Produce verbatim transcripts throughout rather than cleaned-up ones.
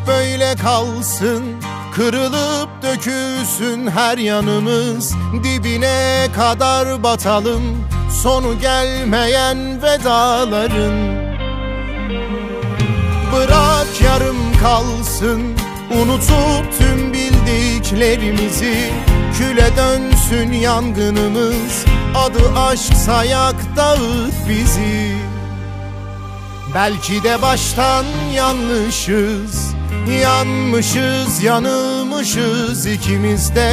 böyle kalsın, kırılıp dökülsün her yanımız, dibine kadar batalım, sonu gelmeyen vedaların. Bırak yarım kalsın, unutup tüm bildiklerimizi, küle dönsün yangınımız, adı aşksa yak dağıt bizi. Belki de baştan yanlışız, yanmışız, yanılmışız ikimiz de.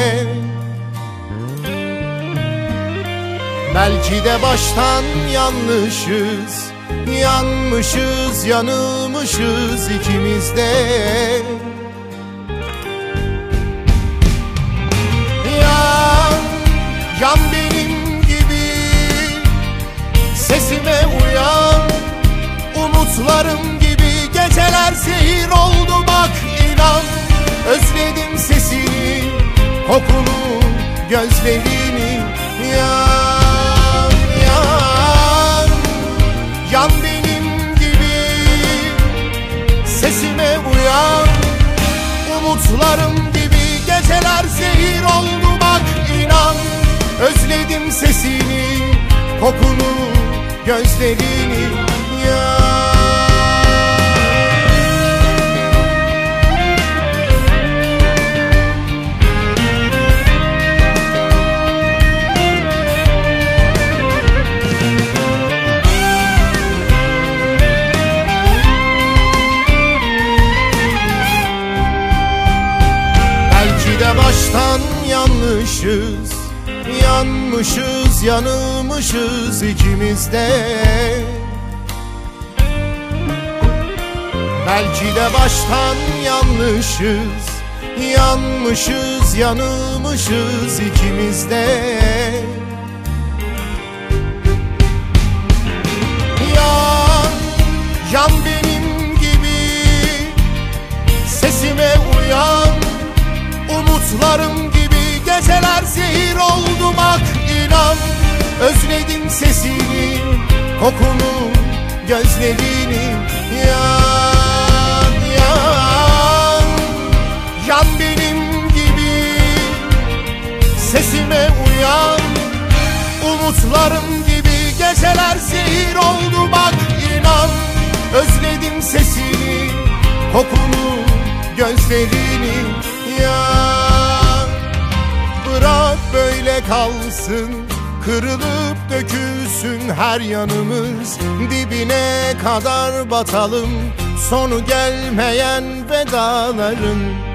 Belki de baştan yanlışız, yanmışız, yanılmışız ikimiz de. Yan, yan benim gibi, sesime uyan. Umutlarım gibi geceler zehir oldu bak inan. Özledim sesini, kokunu, gözlerini. Yan, yan, yan benim gibi, sesime uyan. Umutlarım gibi geceler zehir oldu bak inan. Özledim sesini, kokunu, gözlerini. Yan. Baştan yanlışız, yanmışız, yanılmışız ikimiz de. Belki de baştan yanlışız, yanmışız, yanılmışız ikimiz de. Yan, yan benim gibi, sesime uyan. Umutlarım gibi geceler zehir oldu bak inan. Özledim sesini, kokunu, gözlerini. Yan, yan, yan benim gibi, sesime uyan. Umutlarım gibi geceler zehir oldu bak inan. Özledim sesini, kokunu, gözlerini. Yan, bırak böyle kalsın, kırılıp dökülsün her yanımız, dibine kadar batalım, sonu gelmeyen vedaların.